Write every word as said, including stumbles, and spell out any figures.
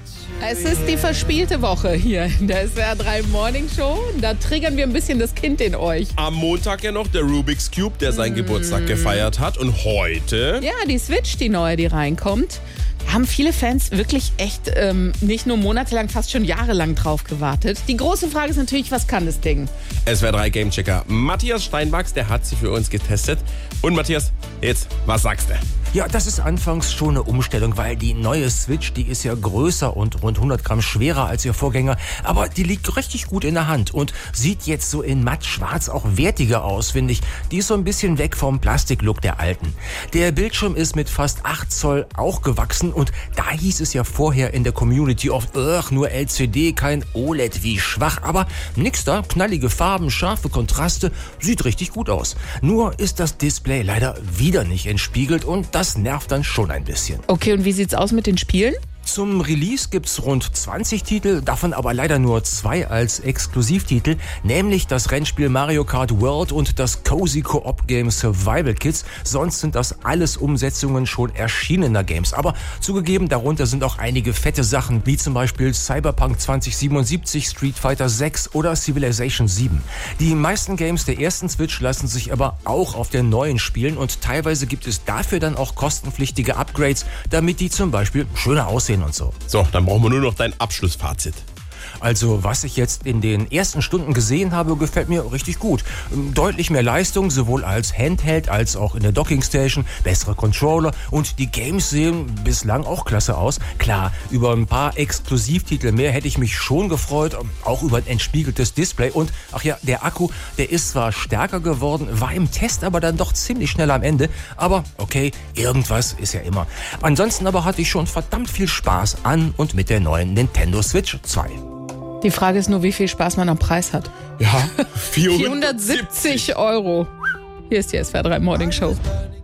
Es ist die verspielte Woche hier in der S W R drei Morning Show. Da triggern wir ein bisschen das Kind in euch. Am Montag ja noch der Rubik's Cube, der seinen mm. Geburtstag gefeiert hat. Und heute? Ja, die Switch, die neue, die reinkommt. Da haben viele Fans wirklich echt ähm, nicht nur monatelang, fast schon jahrelang drauf gewartet. Die große Frage ist natürlich, was kann das Ding? S W R drei Gamechecker Matthias Steinbachs, der hat sie für uns getestet. Und Matthias, jetzt, was sagst du? Ja, das ist anfangs schon eine Umstellung, weil die neue Switch, die ist ja größer und rund hundert Gramm schwerer als ihr Vorgänger, aber die liegt richtig gut in der Hand und sieht jetzt so in matt schwarz auch wertiger aus, finde ich. Die ist so ein bisschen weg vom Plastiklook der alten. Der Bildschirm ist mit fast acht Zoll auch gewachsen und da hieß es ja vorher in der Community oft, ach, nur L C D, kein O L E D, wie schwach, aber nix da, knallige Farben, scharfe Kontraste, sieht richtig gut aus. Nur ist das Display leider wieder nicht entspiegelt und das Das nervt dann schon ein bisschen. Okay, und wie sieht's aus mit den Spielen? Zum Release gibt's rund zwanzig Titel, davon aber leider nur zwei als Exklusivtitel, nämlich das Rennspiel Mario Kart World und das Cozy Co-op Game Survival Kids. Sonst sind das alles Umsetzungen schon erschienener Games. Aber zugegeben, darunter sind auch einige fette Sachen, wie zum Beispiel Cyberpunk zwanzig siebenundsiebzig, Street Fighter sechs oder Civilization sieben. Die meisten Games der ersten Switch lassen sich aber auch auf der neuen spielen und teilweise gibt es dafür dann auch kostenpflichtige Upgrades, damit die zum Beispiel schöner aussehen und so. So, dann brauchen wir nur noch dein Abschlussfazit. Also, was ich jetzt in den ersten Stunden gesehen habe, gefällt mir richtig gut. Deutlich mehr Leistung, sowohl als Handheld als auch in der Dockingstation, bessere Controller und die Games sehen bislang auch klasse aus. Klar, über ein paar Exklusivtitel mehr hätte ich mich schon gefreut, auch über ein entspiegeltes Display und, ach ja, der Akku, der ist zwar stärker geworden, war im Test aber dann doch ziemlich schnell am Ende, aber okay, irgendwas ist ja immer. Ansonsten aber hatte ich schon verdammt viel Spaß an und mit der neuen Nintendo Switch zwei. Die Frage ist nur, wie viel Spaß man am Preis hat. Ja, vierhundertsiebzig Euro. Hier ist die S W R drei Morning Show.